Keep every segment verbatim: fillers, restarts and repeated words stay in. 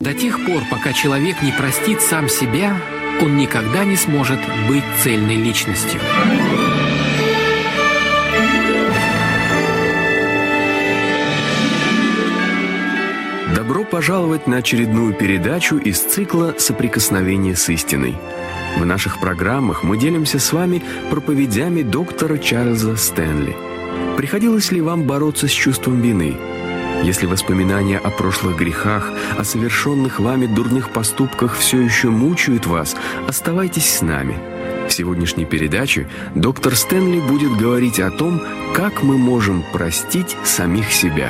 До тех пор, пока человек не простит сам себя, он никогда не сможет быть цельной личностью. Добро пожаловать на очередную передачу из цикла «Соприкосновение с истиной». В наших программах мы делимся с вами проповедями доктора Чарльза Стэнли. Приходилось ли вам бороться с чувством вины? Если воспоминания о прошлых грехах, о совершенных вами дурных поступках все еще мучают вас, оставайтесь с нами. В сегодняшней передаче доктор Стэнли будет говорить о том, как мы можем простить самих себя.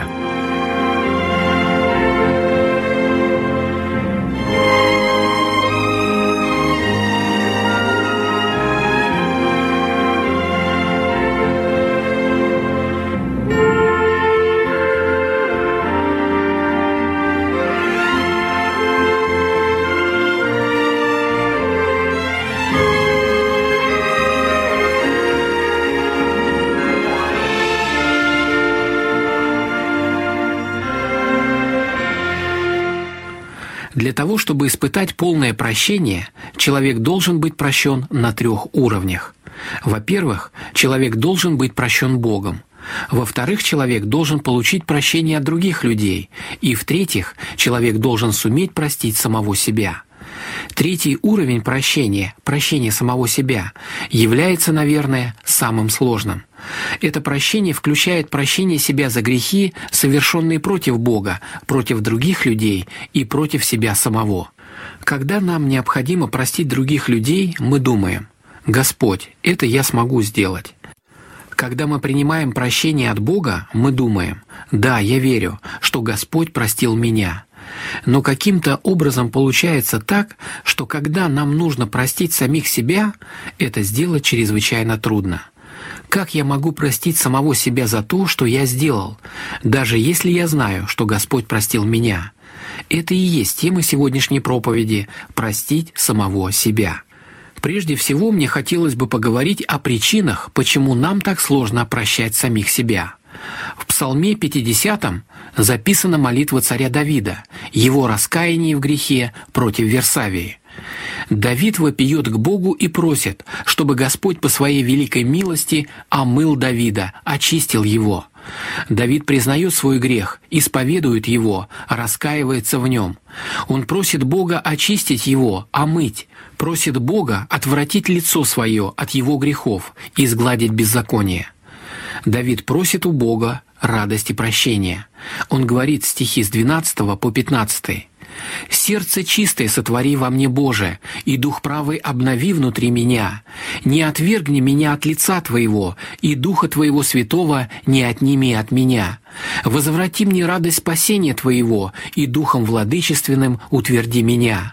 Для того, чтобы испытать полное прощение, человек должен быть прощен на трех уровнях. Во-первых, человек должен быть прощен Богом. Во-вторых, человек должен получить прощение от других людей. И в-третьих, человек должен суметь простить самого себя. Третий уровень прощения, прощение самого себя, является, наверное, самым сложным. Это прощение включает прощение себя за грехи, совершенные против Бога, против других людей и против себя самого. Когда нам необходимо простить других людей, мы думаем: «Господь, это я смогу сделать». Когда мы принимаем прощение от Бога, мы думаем: «Да, я верю, что Господь простил меня». Но каким-то образом получается так, что когда нам нужно простить самих себя, это сделать чрезвычайно трудно. Как я могу простить самого себя за то, что я сделал, даже если я знаю, что Господь простил меня? Это и есть тема сегодняшней проповеди – простить самого себя. Прежде всего, мне хотелось бы поговорить о причинах, почему нам так сложно прощать самих себя. В Псалме пятидесятом записана молитва царя Давида, его раскаяние в грехе против Версавии. Давид вопиет к Богу и просит, чтобы Господь по своей великой милости омыл Давида, очистил его. Давид признает свой грех, исповедует его, раскаивается в нем. Он просит Бога очистить его, омыть, просит Бога отвратить лицо свое от его грехов и изгладить беззаконие. Давид просит у Бога радости прощения. Он говорит стихи с двенадцатого по пятнадцатый. «Сердце чистое сотвори во мне, Боже, и дух правый обнови внутри меня. Не отвергни меня от лица Твоего, и Духа Твоего Святого не отними от меня. Возврати мне радость спасения Твоего, и Духом владычественным утверди меня.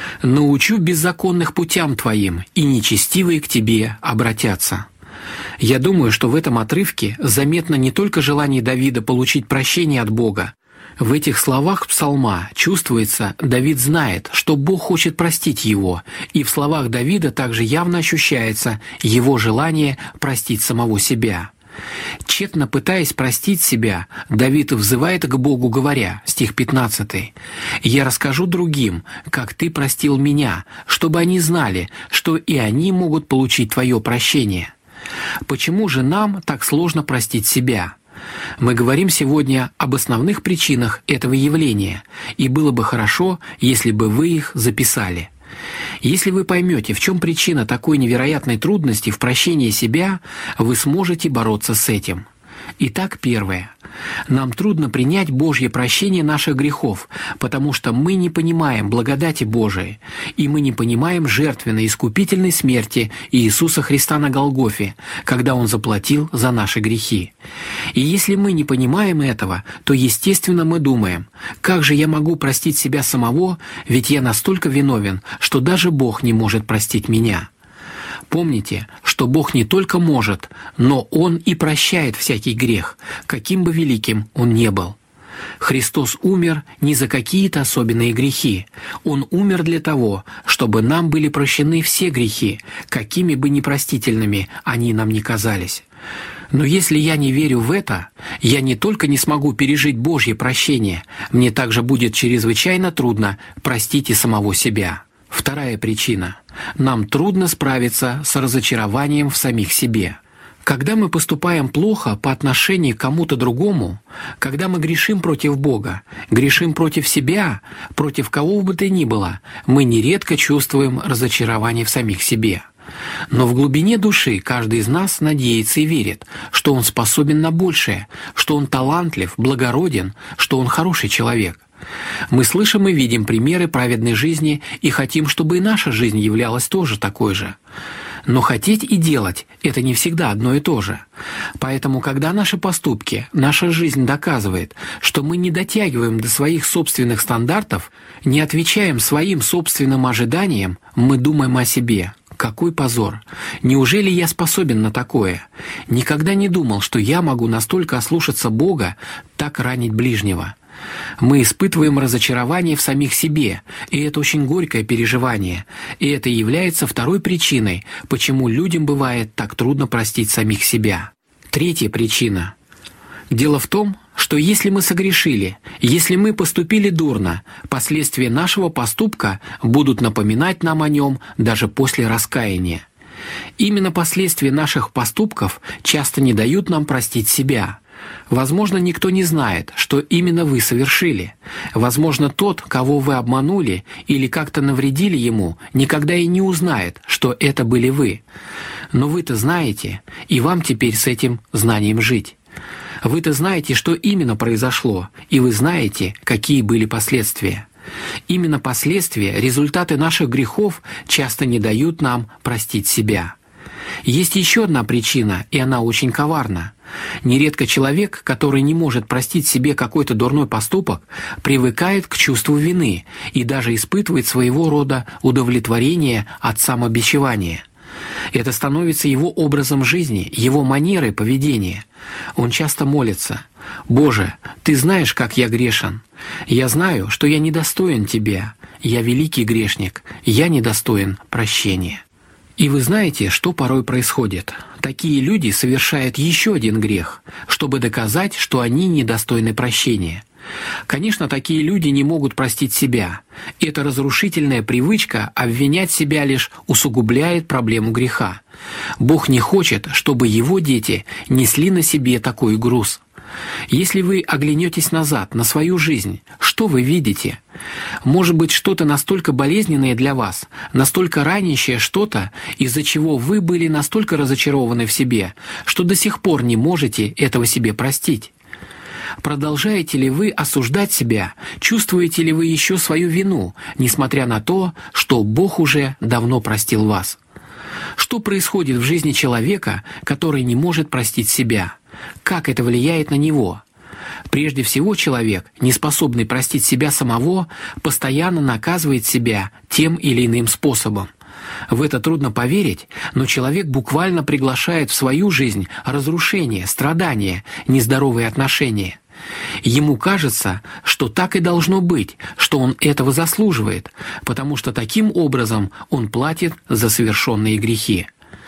Научу беззаконных путям Твоим, и нечестивые к Тебе обратятся». Я думаю, что в этом отрывке заметно не только желание Давида получить прощение от Бога. В этих словах псалма чувствуется, Давид знает, что Бог хочет простить его, и в словах Давида также явно ощущается его желание простить самого себя. Тщетно пытаясь простить себя, Давид взывает к Богу, говоря, стих пятнадцатый, «Я расскажу другим, как ты простил меня, чтобы они знали, что и они могут получить твое прощение». Почему же нам так сложно простить себя? Мы говорим сегодня об основных причинах этого явления, и было бы хорошо, если бы вы их записали. Если вы поймете, в чем причина такой невероятной трудности в прощении себя, вы сможете бороться с этим. Итак, первое. Нам трудно принять Божье прощение наших грехов, потому что мы не понимаем благодати Божией, и мы не понимаем жертвенной искупительной смерти Иисуса Христа на Голгофе, когда Он заплатил за наши грехи. И если мы не понимаем этого, то, естественно, мы думаем: «Как же я могу простить себя самого, ведь я настолько виновен, что даже Бог не может простить меня». Помните, что Бог не только может, но Он и прощает всякий грех, каким бы великим он ни был. Христос умер не за какие-то особенные грехи. Он умер для того, чтобы нам были прощены все грехи, какими бы непростительными они нам ни казались. Но если я не верю в это, я не только не смогу пережить Божье прощение, мне также будет чрезвычайно трудно простить и самого себя. Вторая причина. Нам трудно справиться с разочарованием в самих себе. Когда мы поступаем плохо по отношению к кому-то другому, когда мы грешим против Бога, грешим против себя, против кого бы то ни было, мы нередко чувствуем разочарование в самих себе. Но в глубине души каждый из нас надеется и верит, что он способен на большее, что он талантлив, благороден, что он хороший человек. Мы слышим и видим примеры праведной жизни и хотим, чтобы и наша жизнь являлась тоже такой же. Но хотеть и делать – это не всегда одно и то же. Поэтому, когда наши поступки, наша жизнь доказывает, что мы не дотягиваем до своих собственных стандартов, не отвечаем своим собственным ожиданиям, мы думаем о себе. Какой позор! Неужели я способен на такое? Никогда не думал, что я могу настолько ослушаться Бога, так ранить ближнего. Мы испытываем разочарование в самих себе, и это очень горькое переживание, и это является второй причиной, почему людям бывает так трудно простить самих себя. Третья причина. Дело в том, что если мы согрешили, если мы поступили дурно, последствия нашего поступка будут напоминать нам о нем даже после раскаяния. Именно последствия наших поступков часто не дают нам простить себя. Возможно, никто не знает, что именно вы совершили. Возможно, тот, кого вы обманули или как-то навредили ему, никогда и не узнает, что это были вы. Но вы-то знаете, и вам теперь с этим знанием жить. Вы-то знаете, что именно произошло, и вы знаете, какие были последствия. Именно последствия, результаты наших грехов часто не дают нам простить себя. Есть еще одна причина, и она очень коварна. Нередко человек, который не может простить себе какой-то дурной поступок, привыкает к чувству вины и даже испытывает своего рода удовлетворение от самобичевания. Это становится его образом жизни, его манерой поведения. Он часто молится: «Боже, Ты знаешь, как я грешен. Я знаю, что я недостоин Тебя. Я великий грешник. Я недостоин прощения». И вы знаете, что порой происходит? Такие люди совершают еще один грех, чтобы доказать, что они недостойны прощения. Конечно, такие люди не могут простить себя. Эта разрушительная привычка обвинять себя лишь усугубляет проблему греха. Бог не хочет, чтобы Его дети несли на себе такой груз. Если вы оглянетесь назад на свою жизнь, что вы видите? Может быть, что-то настолько болезненное для вас, настолько ранящее что-то, из-за чего вы были настолько разочарованы в себе, что до сих пор не можете этого себе простить? Продолжаете ли вы осуждать себя, чувствуете ли вы еще свою вину, несмотря на то, что Бог уже давно простил вас? Что происходит в жизни человека, который не может простить себя? Как это влияет на него? Прежде всего, человек, не способный простить себя самого, постоянно наказывает себя тем или иным способом. В это трудно поверить, но человек буквально приглашает в свою жизнь разрушение, страдания, нездоровые отношения. Ему кажется, что так и должно быть, что он этого заслуживает, потому что таким образом он платит за совершенные грехи.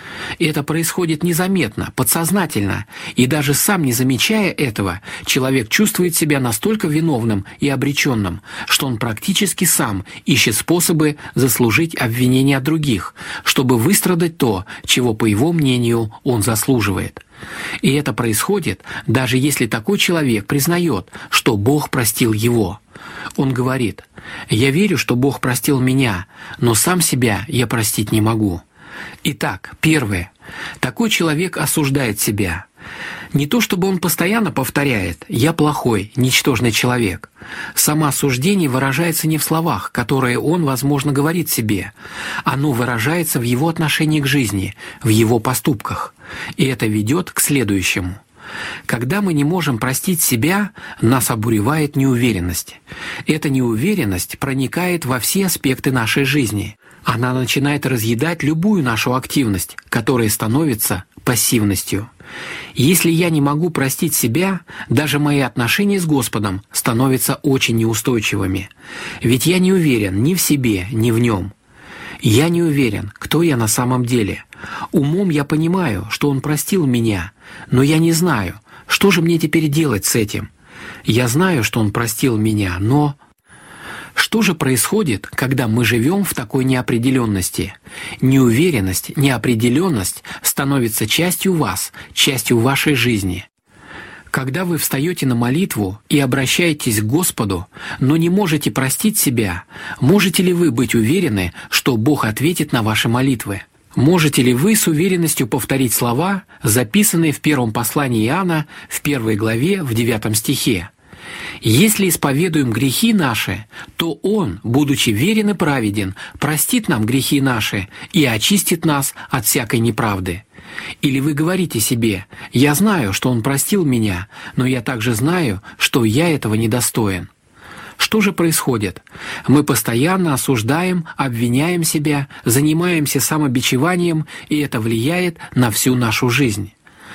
Это происходит незаметно, подсознательно, и даже сам не замечая этого, человек чувствует себя настолько виновным и обреченным, что он практически сам ищет способы заслужить обвинения от других, чтобы выстрадать то, чего, по его мнению, он заслуживает. И это происходит, даже если такой человек признает, что Бог простил его. Он говорит: «Я верю, что Бог простил меня, но сам себя я простить не могу». Итак, первое. Такой человек осуждает себя. Не то чтобы он постоянно повторяет «я плохой, ничтожный человек». Самоосуждение выражается не в словах, которые он, возможно, говорит себе. Оно выражается в его отношении к жизни, в его поступках. И это ведет к следующему. Когда мы не можем простить себя, нас обуревает неуверенность. Эта неуверенность проникает во все аспекты нашей жизни. Она начинает разъедать любую нашу активность, которая становится пассивностью. Если я не могу простить себя, даже мои отношения с Господом становятся очень неустойчивыми. Ведь я не уверен ни в себе, ни в Нем. Я не уверен, кто я на самом деле. Умом я понимаю, что Он простил меня, но я не знаю, что же мне теперь делать с этим. Я знаю, что Он простил меня, но... Что же происходит, когда мы живем в такой неопределенности? Неуверенность, неопределенность становится частью вас, частью вашей жизни. Когда вы встаете на молитву и обращаетесь к Господу, но не можете простить себя, можете ли вы быть уверены, что Бог ответит на ваши молитвы? Можете ли вы с уверенностью повторить слова, записанные в первом послании Иоанна, в первой главе, в девятом стихе? «Если исповедуем грехи наши, то Он, будучи верен и праведен, простит нам грехи наши и очистит нас от всякой неправды». Или вы говорите себе: «Я знаю, что Он простил меня, но я также знаю, что я этого недостоин». Что же происходит? Мы постоянно осуждаем, обвиняем себя, занимаемся самобичеванием, и это влияет на всю нашу жизнь.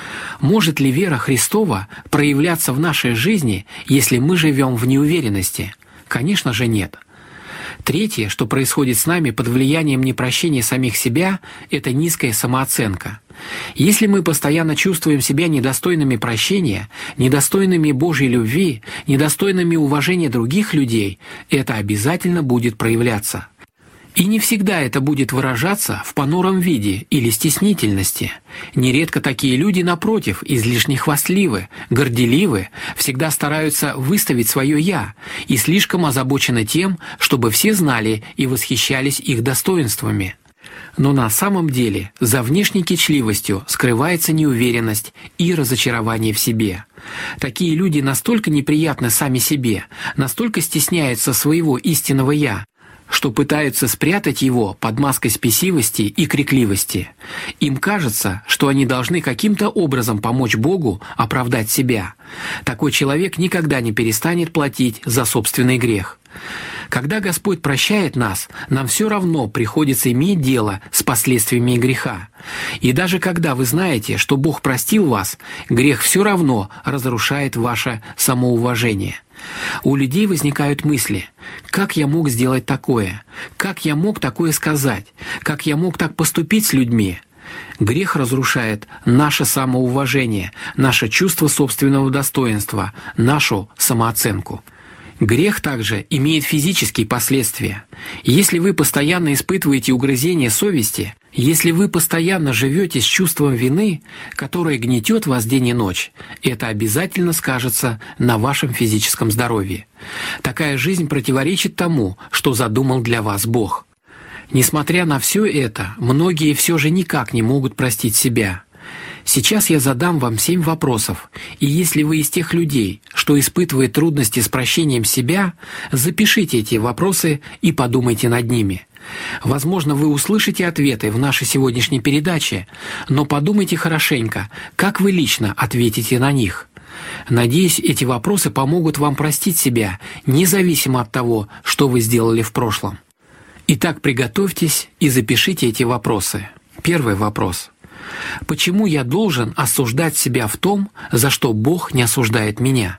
Может ли вера Христова проявляться в нашей жизни, если мы живем в неуверенности? Конечно же нет. Третье, что происходит с нами под влиянием непрощения самих себя, это низкая самооценка. Если мы постоянно чувствуем себя недостойными прощения, недостойными Божьей любви, недостойными уважения других людей, это обязательно будет проявляться. И не всегда это будет выражаться в понуром виде или стеснительности. Нередко такие люди, напротив, излишне хвастливы, горделивы, всегда стараются выставить свое «я» и слишком озабочены тем, чтобы все знали и восхищались их достоинствами. Но на самом деле за внешней кичливостью скрывается неуверенность и разочарование в себе. Такие люди настолько неприятны сами себе, настолько стесняются своего истинного «я», что пытаются спрятать его под маской спесивости и крикливости. Им кажется, что они должны каким-то образом помочь Богу оправдать себя. Такой человек никогда не перестанет платить за собственный грех. Когда Господь прощает нас, нам все равно приходится иметь дело с последствиями греха. И даже когда вы знаете, что Бог простил вас, грех все равно разрушает ваше самоуважение. У людей возникают мысли: «Как я мог сделать такое? Как я мог такое сказать? Как я мог так поступить с людьми?» Грех разрушает наше самоуважение, наше чувство собственного достоинства, нашу самооценку. Грех также имеет физические последствия. Если вы постоянно испытываете угрызение совести, если вы постоянно живете с чувством вины, которое гнетет вас день и ночь, это обязательно скажется на вашем физическом здоровье. Такая жизнь противоречит тому, что задумал для вас Бог. Несмотря на все это, многие все же никак не могут простить себя. Сейчас я задам вам семь вопросов, и если вы из тех людей, что испытывает трудности с прощением себя, запишите эти вопросы и подумайте над ними. Возможно, вы услышите ответы в нашей сегодняшней передаче, но подумайте хорошенько, как вы лично ответите на них. Надеюсь, эти вопросы помогут вам простить себя, независимо от того, что вы сделали в прошлом. Итак, приготовьтесь и запишите эти вопросы. Первый вопрос. Почему я должен осуждать себя в том, за что Бог не осуждает меня?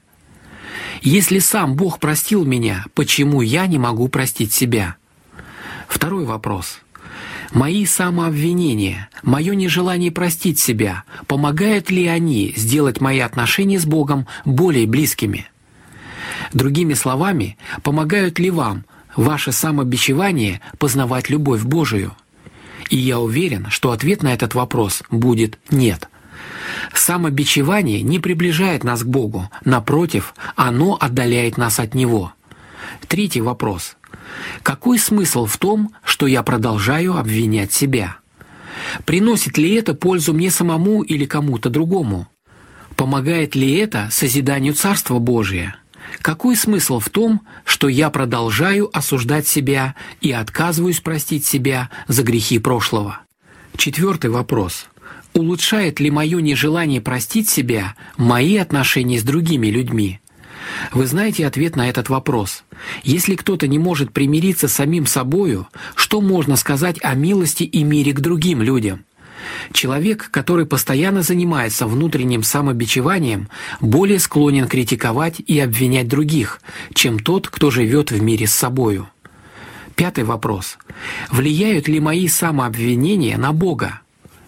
Если сам Бог простил меня, почему я не могу простить себя? Второй вопрос. Мои самообвинения, мое нежелание простить себя, помогают ли они сделать мои отношения с Богом более близкими? Другими словами, помогают ли вам ваше самобичевание познавать любовь Божию? И я уверен, что ответ на этот вопрос будет «нет». Самобичевание не приближает нас к Богу, напротив, оно отдаляет нас от Него. Третий вопрос. Какой смысл в том, что я продолжаю обвинять себя? Приносит ли это пользу мне самому или кому-то другому? Помогает ли это созиданию Царства Божия? Какой смысл в том, что я продолжаю осуждать себя и отказываюсь простить себя за грехи прошлого? Четвертый вопрос. Улучшает ли мое нежелание простить себя мои отношения с другими людьми? Вы знаете ответ на этот вопрос. Если кто-то не может примириться с самим собою, что можно сказать о милости и мире к другим людям? Человек, который постоянно занимается внутренним самобичеванием, более склонен критиковать и обвинять других, чем тот, кто живет в мире с собою. Пятый вопрос. Влияют ли мои самообвинения на Бога?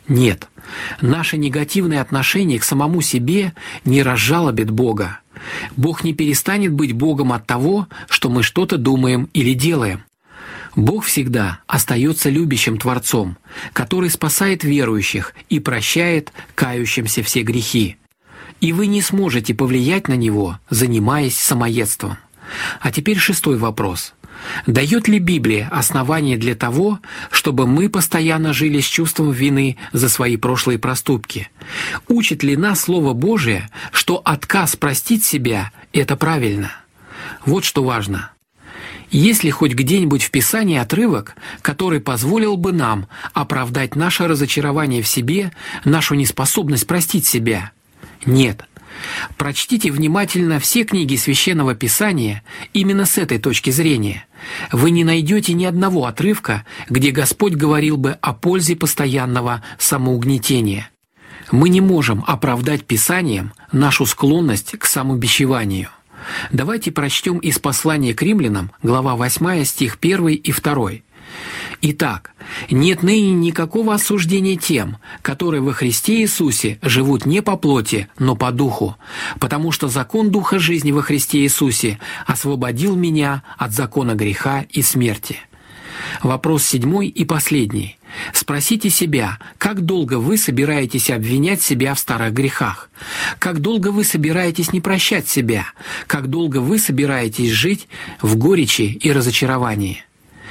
Нет, наше негативное отношение к самому себе не разжалобит Бога. Бог не перестанет быть Богом от того, что мы что-то думаем или делаем. Бог всегда остается любящим Творцом, который спасает верующих и прощает кающимся все грехи. И вы не сможете повлиять на Него, занимаясь самоедством. А теперь шестой вопрос. Дает ли Библия основание для того, чтобы мы постоянно жили с чувством вины за свои прошлые проступки? Учит ли нас Слово Божие, что отказ простить себя – это правильно? Вот что важно. Есть ли хоть где-нибудь в Писании отрывок, который позволил бы нам оправдать наше разочарование в себе, нашу неспособность простить себя? Нет. Прочтите внимательно все книги Священного Писания именно с этой точки зрения. Вы не найдете ни одного отрывка, где Господь говорил бы о пользе постоянного самоугнетения. Мы не можем оправдать Писанием нашу склонность к самобичеванию. Давайте прочтем из послания к римлянам, глава восьмая, стих первый и второй. «Итак, нет ныне никакого осуждения тем, которые во Христе Иисусе живут не по плоти, но по духу, потому что закон Духа жизни во Христе Иисусе освободил меня от закона греха и смерти». Вопрос седьмой и последний. Спросите себя, как долго вы собираетесь обвинять себя в старых грехах? Как долго вы собираетесь не прощать себя? Как долго вы собираетесь жить в горечи и разочаровании?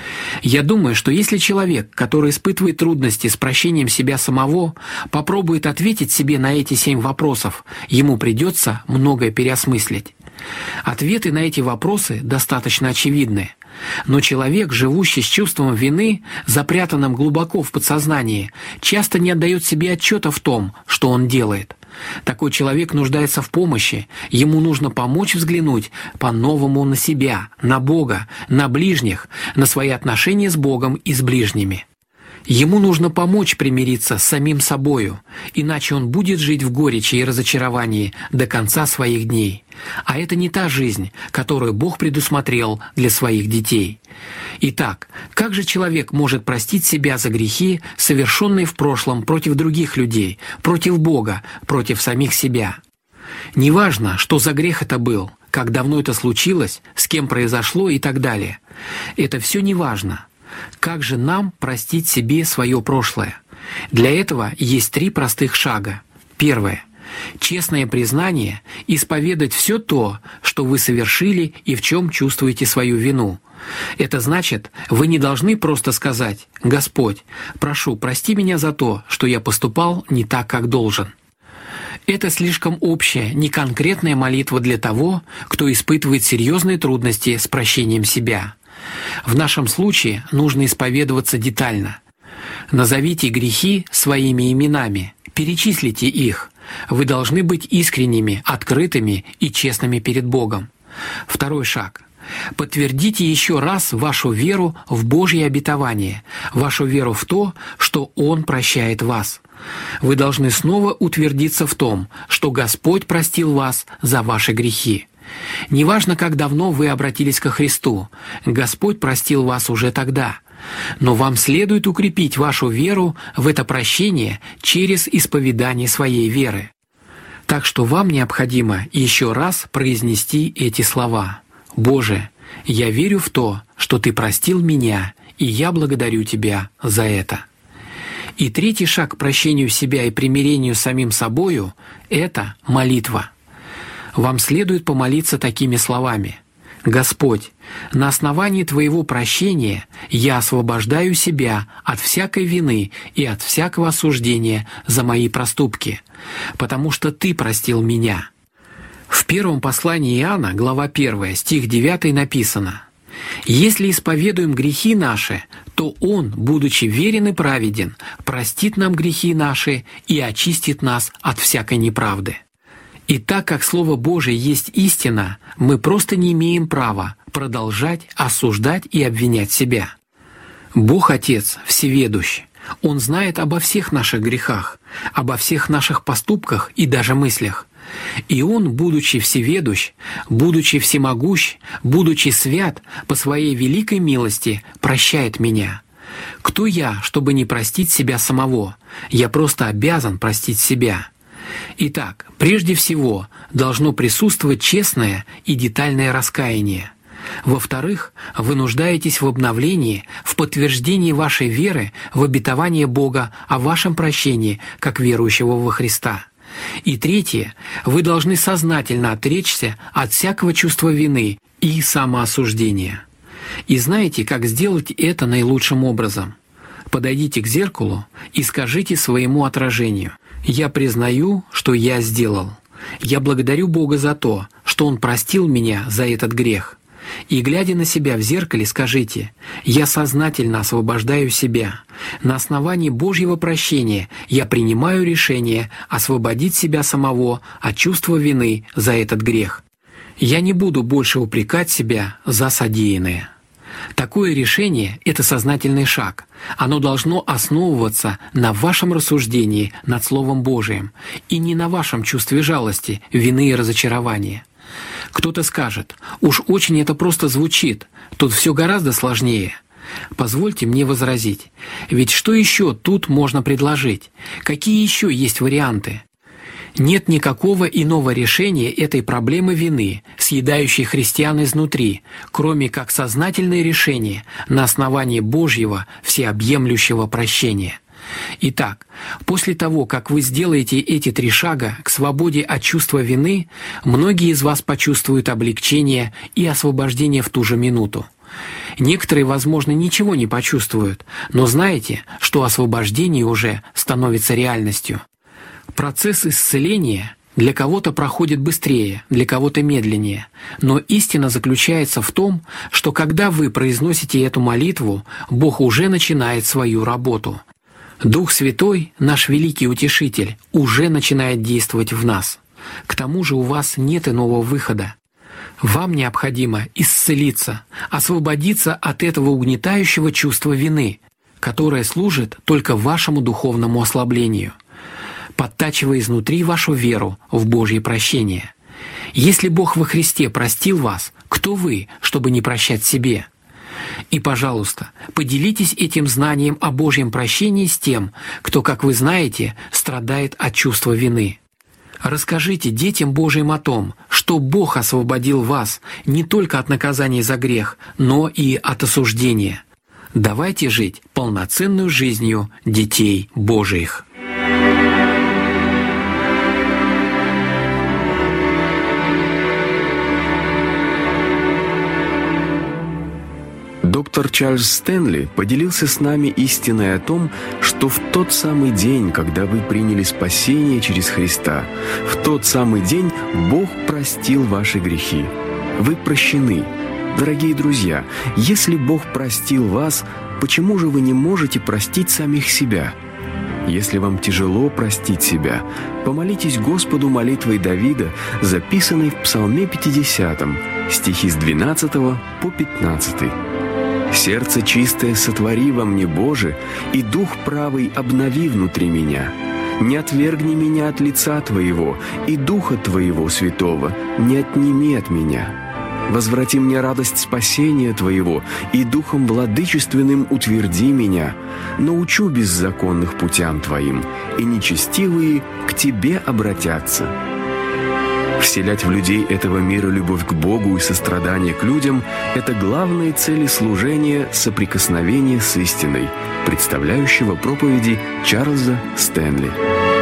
Я думаю, что если человек, который испытывает трудности с прощением себя самого, попробует ответить себе на эти семь вопросов, ему придется многое переосмыслить. Ответы на эти вопросы достаточно очевидны. Но человек, живущий с чувством вины, запрятанным глубоко в подсознании, часто не отдает себе отчета в том, что он делает. Такой человек нуждается в помощи, ему нужно помочь взглянуть по-новому на себя, на Бога, на ближних, на свои отношения с Богом и с ближними. Ему нужно помочь примириться с самим собою, иначе он будет жить в горечи и разочаровании до конца своих дней. А это не та жизнь, которую Бог предусмотрел для своих детей. Итак, как же человек может простить себя за грехи, совершенные в прошлом против других людей, против Бога, против самих себя? Неважно, что за грех это был, как давно это случилось, с кем произошло и так далее. Это все неважно. Как же нам простить себе свое прошлое? Для этого есть три простых шага. Первое. Честное признание – исповедать все то, что вы совершили и в чем чувствуете свою вину. Это значит, вы не должны просто сказать: «Господь, прошу, прости меня за то, что я поступал не так, как должен». Это слишком общая, неконкретная молитва для того, кто испытывает серьезные трудности с прощением себя. В нашем случае нужно исповедоваться детально. Назовите грехи своими именами, перечислите их. Вы должны быть искренними, открытыми и честными перед Богом. Второй шаг. Подтвердите еще раз вашу веру в Божье обетование, вашу веру в то, что Он прощает вас. Вы должны снова утвердиться в том, что Господь простил вас за ваши грехи. Неважно, как давно вы обратились ко Христу, Господь простил вас уже тогда. Но вам следует укрепить вашу веру в это прощение через исповедание своей веры. Так что вам необходимо еще раз произнести эти слова. «Боже, я верю в то, что Ты простил меня, и я благодарю Тебя за это». И третий шаг к прощению себя и примирению с самим собою – это молитва. Вам следует помолиться такими словами: «Господь, на основании Твоего прощения я освобождаю себя от всякой вины и от всякого осуждения за мои проступки, потому что Ты простил меня». В первом послании Иоанна, глава первая, стих девятый написано: «Если исповедуем грехи наши, то Он, будучи верен и праведен, простит нам грехи наши и очистит нас от всякой неправды». И так как Слово Божие есть истина, мы просто не имеем права продолжать осуждать и обвинять себя. Бог Отец всеведущ. Он знает обо всех наших грехах, обо всех наших поступках и даже мыслях. И Он, будучи всеведущ, будучи всемогущ, будучи свят, по Своей великой милости прощает меня. Кто я, чтобы не простить себя самого? Я просто обязан простить себя. Итак, прежде всего должно присутствовать честное и детальное раскаяние. Во-вторых, вы нуждаетесь в обновлении, в подтверждении вашей веры в обетование Бога о вашем прощении, как верующего во Христа. И третье, вы должны сознательно отречься от всякого чувства вины и самоосуждения. И знаете, как сделать это наилучшим образом? Подойдите к зеркалу и скажите своему отражению: «Я признаю, что я сделал. Я благодарю Бога за то, что Он простил меня за этот грех». И, глядя на себя в зеркале, скажите: «Я сознательно освобождаю себя. На основании Божьего прощения я принимаю решение освободить себя самого от чувства вины за этот грех. Я не буду больше упрекать себя за содеянное». Такое решение – это сознательный шаг. Оно должно основываться на вашем рассуждении над Словом Божиим и не на вашем чувстве жалости, вины и разочарования. Кто-то скажет: «Уж очень это просто звучит, тут все гораздо сложнее». Позвольте мне возразить, ведь что еще тут можно предложить? Какие еще есть варианты? Нет никакого иного решения этой проблемы вины, съедающей христиан изнутри, кроме как сознательное решение на основании Божьего всеобъемлющего прощения. Итак, после того, как вы сделаете эти три шага к свободе от чувства вины, многие из вас почувствуют облегчение и освобождение в ту же минуту. Некоторые, возможно, ничего не почувствуют, но знаете, что освобождение уже становится реальностью. Процесс исцеления для кого-то проходит быстрее, для кого-то медленнее, но истина заключается в том, что когда вы произносите эту молитву, Бог уже начинает свою работу. Дух Святой, наш великий утешитель, уже начинает действовать в нас. К тому же у вас нет иного выхода. Вам необходимо исцелиться, освободиться от этого угнетающего чувства вины, которое служит только вашему духовному ослаблению, подтачивая изнутри вашу веру в Божье прощение. Если Бог во Христе простил вас, кто вы, чтобы не прощать себе? И, пожалуйста, поделитесь этим знанием о Божьем прощении с тем, кто, как вы знаете, страдает от чувства вины. Расскажите детям Божьим о том, что Бог освободил вас не только от наказания за грех, но и от осуждения. Давайте жить полноценную жизнью детей Божиих. Доктор Чарльз Стэнли поделился с нами истиной о том, что в тот самый день, когда вы приняли спасение через Христа, в тот самый день Бог простил ваши грехи. Вы прощены. Дорогие друзья, если Бог простил вас, почему же вы не можете простить самих себя? Если вам тяжело простить себя, помолитесь Господу молитвой Давида, записанной в Псалме пятидесятом, стихи с двенадцатого по пятнадцатый. «Сердце чистое сотвори во мне, Боже, и дух правый обнови внутри меня. Не отвергни меня от лица Твоего, и Духа Твоего Святого не отними от меня. Возврати мне радость спасения Твоего, и Духом владычественным утверди меня. Научу беззаконных путям Твоим, и нечестивые к Тебе обратятся». Вселять в людей этого мира любовь к Богу и сострадание к людям – это главные цели служения соприкосновения с истиной, представляющего проповеди Чарльза Стэнли.